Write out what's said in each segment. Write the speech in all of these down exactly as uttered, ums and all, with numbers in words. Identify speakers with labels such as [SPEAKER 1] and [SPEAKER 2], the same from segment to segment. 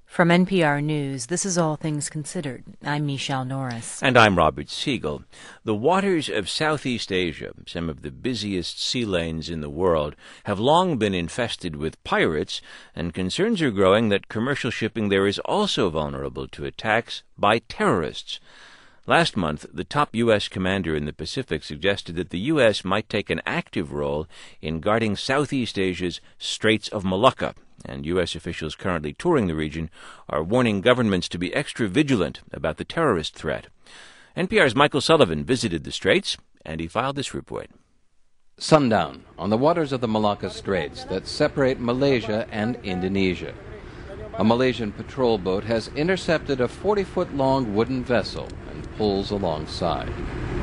[SPEAKER 1] From N P R News, this is All Things Considered. I'm Michelle Norris.
[SPEAKER 2] And I'm Robert Siegel. The waters of Southeast Asia, some of the busiest sea lanes in the world, have long been infested with pirates, and concerns are growing that commercial shipping there is also vulnerable to attacks by terrorists. Last month, the top U S commander in the Pacific suggested that the U S might take an active role in guarding Southeast Asia's Straits of Malacca, and U S officials currently touring the region are warning governments to be extra vigilant about the terrorist threat. N P R's Michael Sullivan visited the Straits, and he filed this report.
[SPEAKER 3] Sundown on the waters of the Malacca Straits that separate Malaysia and Indonesia. A Malaysian patrol boat has intercepted a forty-foot-long wooden vessel and pulls alongside.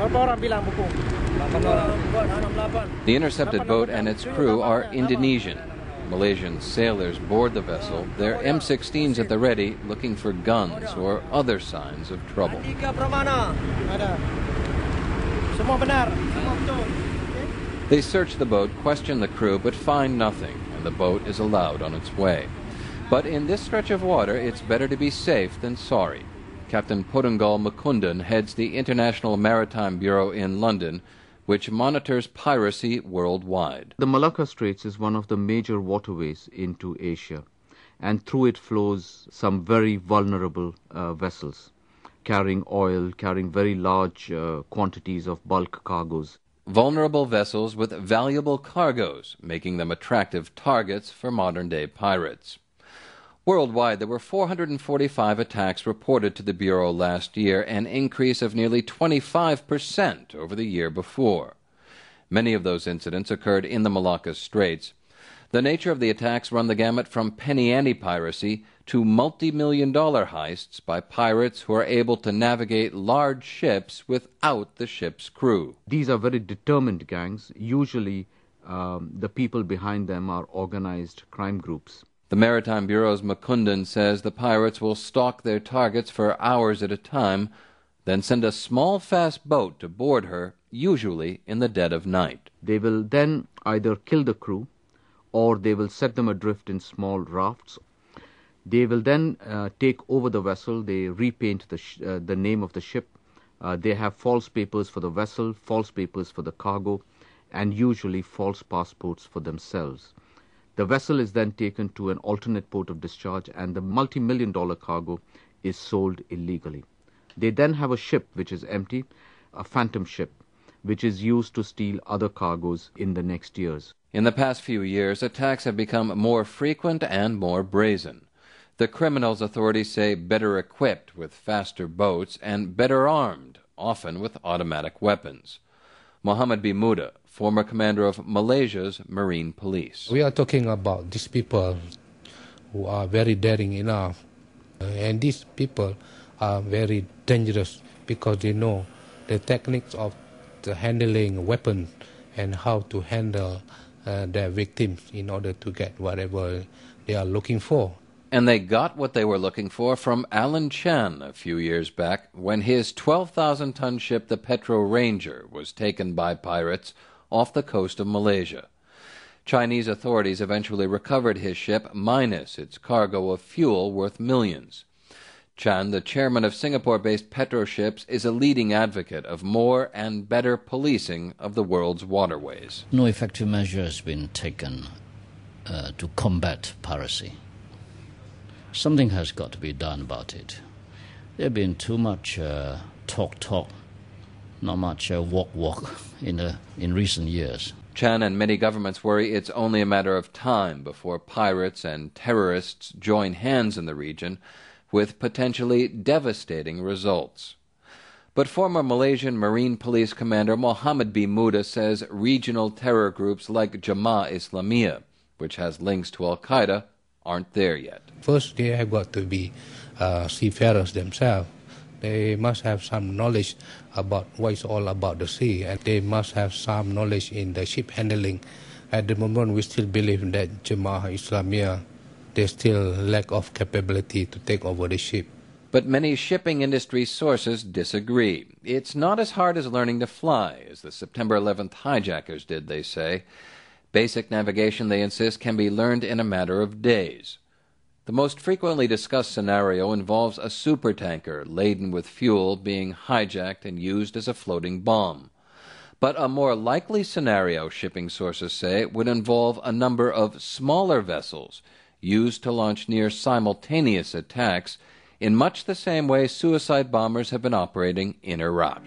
[SPEAKER 3] The intercepted boat and its crew are Indonesian. Malaysian sailors board the vessel, their M sixteens at the ready, looking for guns or other signs of trouble. They search the boat, question the crew, but find nothing, and the boat is allowed on its way. But in this stretch of water, it's better to be safe than sorry. Captain Porungal Mukundan heads the International Maritime Bureau in London, which monitors piracy worldwide.
[SPEAKER 4] The Malacca Straits is one of the major waterways into Asia, and through it flows some very vulnerable uh, vessels, carrying oil, carrying very large uh, quantities of bulk cargoes.
[SPEAKER 3] Vulnerable vessels with valuable cargoes, making them attractive targets for modern-day pirates. Worldwide, there were four hundred forty-five attacks reported to the Bureau last year, an increase of nearly twenty-five percent over the year before. Many of those incidents occurred in the Malacca Straits. The nature of the attacks run the gamut from penny ante piracy to multi-million dollar heists by pirates who are able to navigate large ships without the ship's crew.
[SPEAKER 4] These are very determined gangs. Usually, um, the people behind them are organized crime groups.
[SPEAKER 3] The Maritime Bureau's Mukundan says the pirates will stalk their targets for hours at a time, then send a small, fast boat to board her, usually in the dead of night.
[SPEAKER 4] They will then either kill the crew, or they will set them adrift in small rafts. They will then uh, take over the vessel. They repaint the, sh- uh, the name of the ship. Uh, they have false papers for the vessel, false papers for the cargo, and usually false passports for themselves. The vessel is then taken to an alternate port of discharge, and the multi-million dollar cargo is sold illegally. They then have a ship which is empty, a phantom ship, which is used to steal other cargoes in the next years.
[SPEAKER 3] In the past few years, attacks have become more frequent and more brazen. The criminals, authorities say, better equipped with faster boats and better armed, often with automatic weapons. Muhammad B. Muda, former commander of Malaysia's Marine Police.
[SPEAKER 5] We are talking about these people who are very daring enough. Uh, and these people are very dangerous because they know the techniques of the handling weapons and how to handle uh, their victims in order to get whatever they are looking for.
[SPEAKER 3] And they got what they were looking for from Alan Chan a few years back when his twelve thousand ton ship, the Petro Ranger, was taken by pirates off the coast of Malaysia. Chinese authorities eventually recovered his ship minus its cargo of fuel worth millions. Chan, the chairman of Singapore-based Petroships, is a leading advocate of more and better policing of the world's waterways.
[SPEAKER 6] No effective measure has been taken uh, to combat piracy. Something has got to be done about it. There has been too much uh, talk, talk, not much uh, walk, walk in, uh, in recent years.
[SPEAKER 3] Chan and many governments worry it's only a matter of time before pirates and terrorists join hands in the region with potentially devastating results. But former Malaysian Marine Police Commander Muhammad B. Muda says regional terror groups like Jemaah Islamiyah, which has links to Al-Qaeda, aren't there yet.
[SPEAKER 5] First, they have got to be uh, seafarers themselves. They must have some knowledge about what it's all about the sea, and they must have some knowledge in the ship handling. At the moment, we still believe that Jemaah Islamiyah, they still lack of capability to take over the ship.
[SPEAKER 3] But many shipping industry sources disagree. It's not as hard as learning to fly, as the September eleventh hijackers did, they say. Basic navigation, they insist, can be learned in a matter of days. The most frequently discussed scenario involves a supertanker laden with fuel being hijacked and used as a floating bomb. But a more likely scenario, shipping sources say, would involve a number of smaller vessels used to launch near simultaneous attacks in much the same way suicide bombers have been operating in Iraq.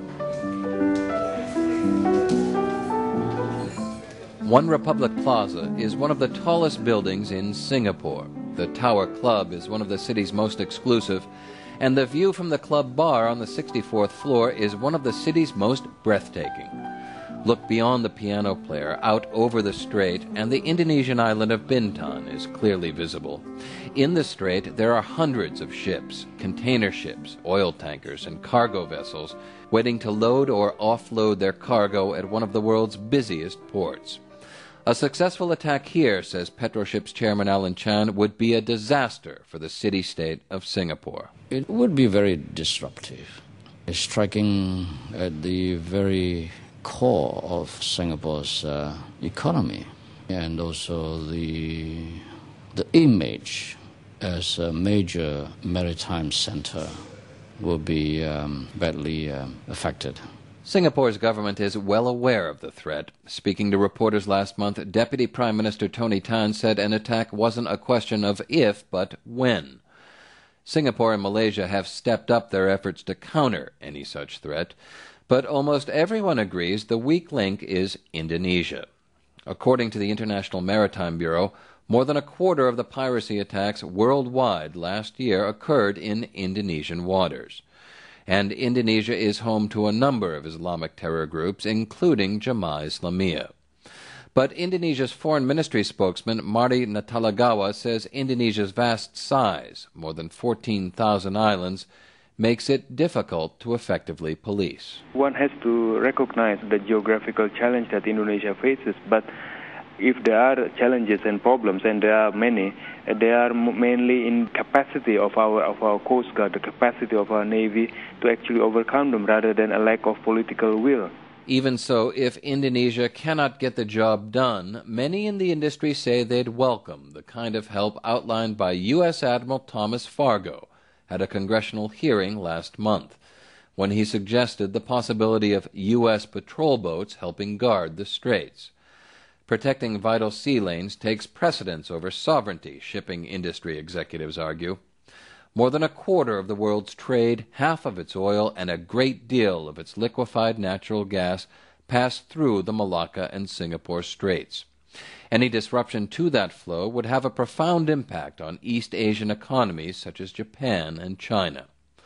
[SPEAKER 3] One Republic Plaza is one of the tallest buildings in Singapore. The Tower Club is one of the city's most exclusive, and the view from the club bar on the sixty-fourth floor is one of the city's most breathtaking. Look beyond the piano player out over the strait, and the Indonesian island of Bintan is clearly visible. In the strait, there are hundreds of ships, container ships, oil tankers, and cargo vessels waiting to load or offload their cargo at one of the world's busiest ports. A successful attack here, says Petroship's chairman Alan Chan, would be a disaster for the city-state of Singapore.
[SPEAKER 6] It would be very disruptive, striking at the very core of Singapore's uh, economy, and also the the image as a major maritime center will be um, badly um, affected.
[SPEAKER 3] Singapore's government is well aware of the threat. Speaking to reporters last month, Deputy Prime Minister Tony Tan said an attack wasn't a question of if, but when. Singapore and Malaysia have stepped up their efforts to counter any such threat, but almost everyone agrees the weak link is Indonesia. According to the International Maritime Bureau, more than a quarter of the piracy attacks worldwide last year occurred in Indonesian waters. And Indonesia is home to a number of Islamic terror groups, including Jemaah Islamiyah. But Indonesia's foreign ministry spokesman, Marty Natalegawa, says Indonesia's vast size, more than fourteen thousand islands, makes it difficult to effectively police.
[SPEAKER 7] One has to recognize the geographical challenge that Indonesia faces, but if there are challenges and problems, and there are many, they are mainly in capacity of our of our Coast Guard, the capacity of our Navy to actually overcome them, rather than a lack of political will.
[SPEAKER 3] Even so, if Indonesia cannot get the job done, many in the industry say they'd welcome the kind of help outlined by U S Admiral Thomas Fargo at a congressional hearing last month, when he suggested the possibility of U S patrol boats helping guard the straits. Protecting vital sea lanes takes precedence over sovereignty, shipping industry executives argue. More than a quarter of the world's trade, half of its oil, and a great deal of its liquefied natural gas pass through the Malacca and Singapore Straits. Any disruption to that flow would have a profound impact on East Asian economies such as Japan and China.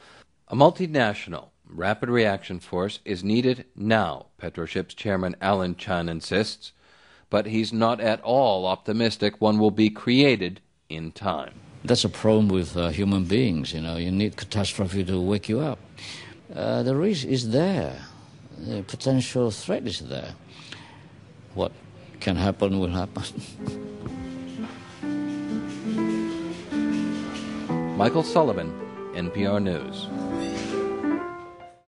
[SPEAKER 3] A multinational, rapid reaction force is needed now, Petroship's chairman Alan Chan insists, but he's not at all optimistic one will be created in time.
[SPEAKER 6] That's a problem with uh, human beings, you know. You need catastrophe to wake you up. Uh, the risk is there. The potential threat is there. What can happen will happen.
[SPEAKER 3] Michael Sullivan, N P R News.